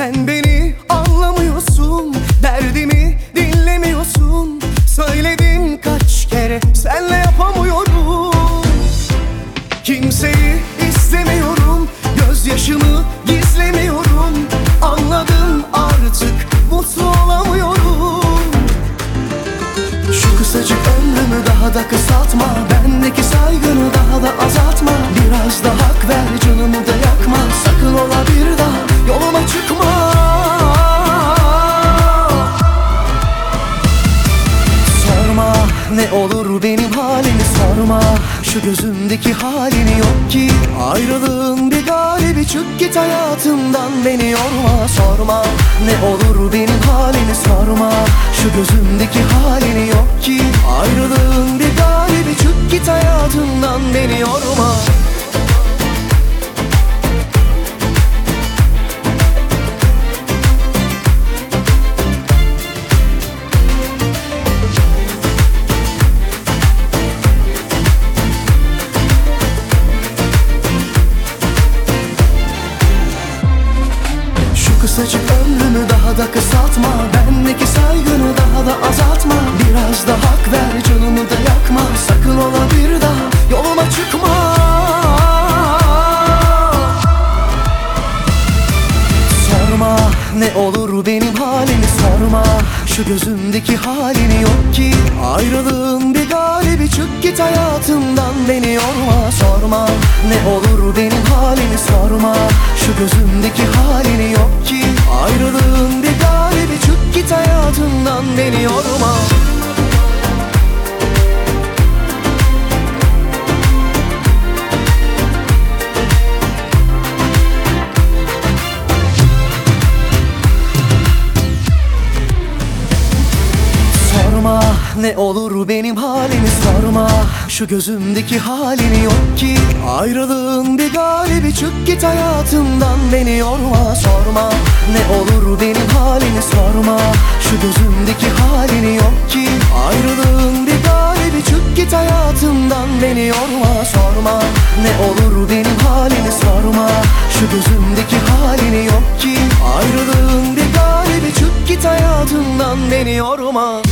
Sen beni anlamıyorsun, derdimi dinlemiyorsun. Söyledim kaç kere, senle yapamıyorum. Kimseyi istemiyorum, gözyaşımı gizlemiyorum. Anladım artık, mutlu olamıyorum. Şu kısacık ömrümü daha da kısaltma, bendeki saygını daha da azaltma. Biraz da hak ver, canımı da yakma. Sakın ola bir daha yoluma çıkma. Sorma ne olur benim halimi, sorma şu gözümdeki halini. Yok ki ayrılığın bir galibi, çık git hayatımdan, beni yorma. Sorma ne olur benim halimi, sorma şu gözümdeki halini. Yok ki ayrılığın bir galibi, çık git hayatımdan, beni yorma. Kısacık ömrümü daha da kısaltma, bendeki saygını daha da azaltma. Biraz da hak ver, canımı da yakma. Sakın ola bir daha yoluma çıkma. Sorma ne olur benim halimi, sorma şu gözümdeki halini. Yok ki ayrılığın bir galibi, çık git hayatımdan, beni yorma. Sorma ne olur benim halimi, sorma şu gözümdeki halini. Yok ki ayrılığın bir galibi, çık git hayatımdan, beni yorma. Sorma ne olur benim halimi, sorma şu gözümdeki halini. Yok ki ayrılığın bir galibi, çık git hayatımdan, beni yorma. Sorma ne olur benim halimi, sorma şu gözümdeki halini. Yok ki ayrılığın bir galibi, çık git hayatımdan, beni yorma. Sorma ne olur benim halimi, sorma şu gözümdeki halini. Yok ki ayrılığın bir galibi, çık git hayatımdan, beni yorma.